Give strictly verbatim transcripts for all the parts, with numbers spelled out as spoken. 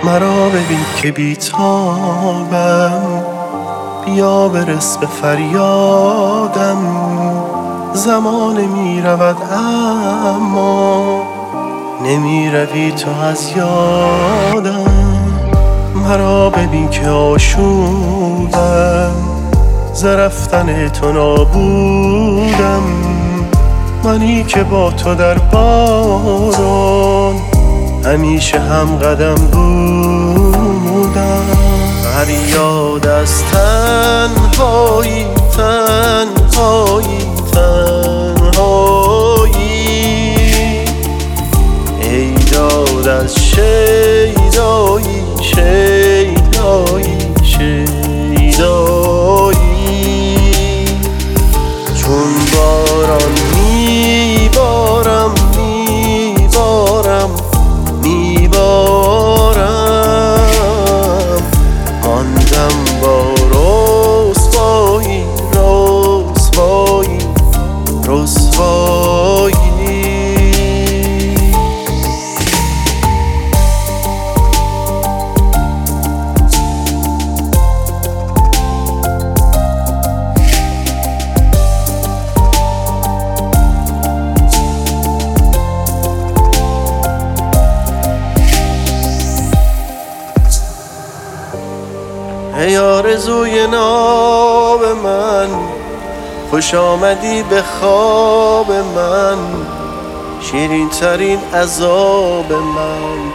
مرا ببین که بیتابم، بیا برس به فریادم. زمان می رود اما نمی روی تو از یادم. مرا ببین که آشوبم، ز رفتن تو نابودم. منی که با تو در باران همیشه هم قدم بودم. فریاد از تنهایی تنهایی تنهایی، ای داد از شیدایی شیدایی شیدایی. چون باران میبارم میبارم میبارم، ماندم با رسوایی رسوایی رسوایی. ای آرزوی ناب من، خوش آمدی به خواب من. شیرین ترین عذاب من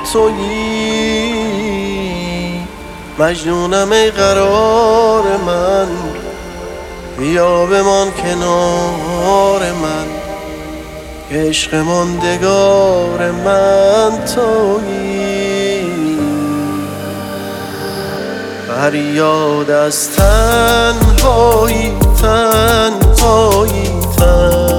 تویی، مجنونم ای قرار من. بیا بمان کنار من، که عشق ماندگار من تویی. فریاد از تنهایی تنهایی تنهایی